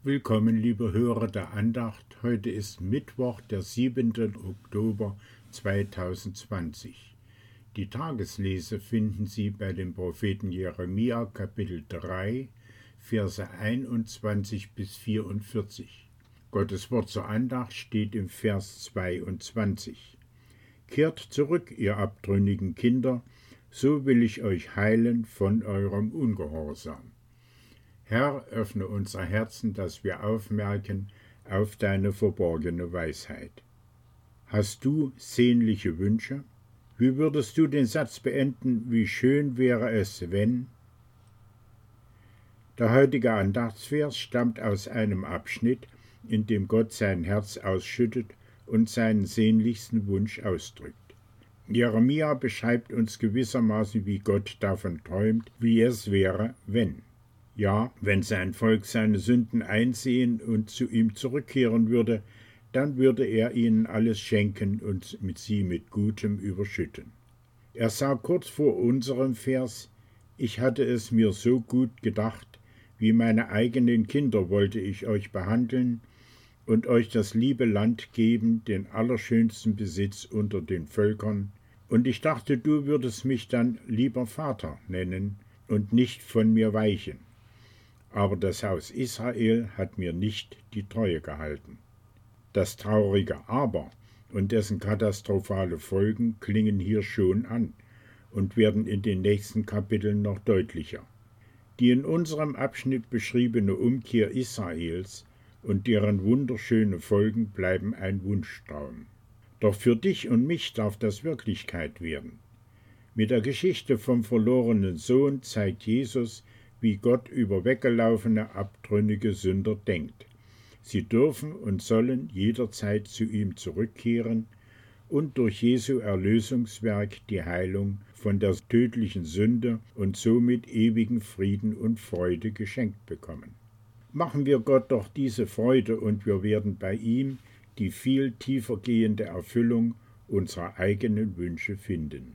Willkommen, liebe Hörer der Andacht. Heute ist Mittwoch, der 7. Oktober 2020. Die Tageslese finden Sie bei dem Propheten Jeremia, Kapitel 3, Verse 21 bis 44. Gottes Wort zur Andacht steht im Vers 22. Kehrt zurück, ihr abtrünnigen Kinder, so will ich euch heilen von eurem Ungehorsam. Herr, öffne unser Herzen, dass wir aufmerken auf deine verborgene Weisheit. Hast du sehnliche Wünsche? Wie würdest du den Satz beenden, wie schön wäre es, wenn? Der heutige Andachtsvers stammt aus einem Abschnitt, in dem Gott sein Herz ausschüttet und seinen sehnlichsten Wunsch ausdrückt. Jeremia beschreibt uns gewissermaßen, wie Gott davon träumt, wie es wäre, wenn. Ja, wenn sein Volk seine Sünden einsehen und zu ihm zurückkehren würde, dann würde er ihnen alles schenken und sie mit Gutem überschütten. Er sagt kurz vor unserem Vers: Ich hatte es mir so gut gedacht, wie meine eigenen Kinder wollte ich euch behandeln und euch das liebe Land geben, den allerschönsten Besitz unter den Völkern, und ich dachte, du würdest mich dann lieber Vater nennen und nicht von mir weichen. Aber das Haus Israel hat mir nicht die Treue gehalten. Das traurige Aber und dessen katastrophale Folgen klingen hier schon an und werden in den nächsten Kapiteln noch deutlicher. Die in unserem Abschnitt beschriebene Umkehr Israels und deren wunderschöne Folgen bleiben ein Wunschtraum. Doch für dich und mich darf das Wirklichkeit werden. Mit der Geschichte vom verlorenen Sohn zeigt Jesus, wie Gott über weggelaufene, abtrünnige Sünder denkt. Sie dürfen und sollen jederzeit zu ihm zurückkehren und durch Jesu Erlösungswerk die Heilung von der tödlichen Sünde und somit ewigen Frieden und Freude geschenkt bekommen. Machen wir Gott doch diese Freude und wir werden bei ihm die viel tiefer gehende Erfüllung unserer eigenen Wünsche finden.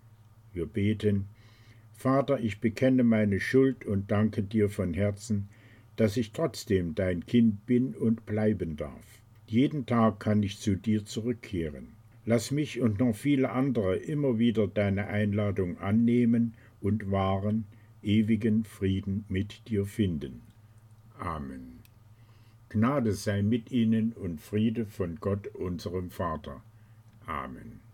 Wir beten: Vater, ich bekenne meine Schuld und danke dir von Herzen, dass ich trotzdem dein Kind bin und bleiben darf. Jeden Tag kann ich zu dir zurückkehren. Lass mich und noch viele andere immer wieder deine Einladung annehmen und wahren, ewigen Frieden mit dir finden. Amen. Gnade sei mit ihnen und Friede von Gott, unserem Vater. Amen.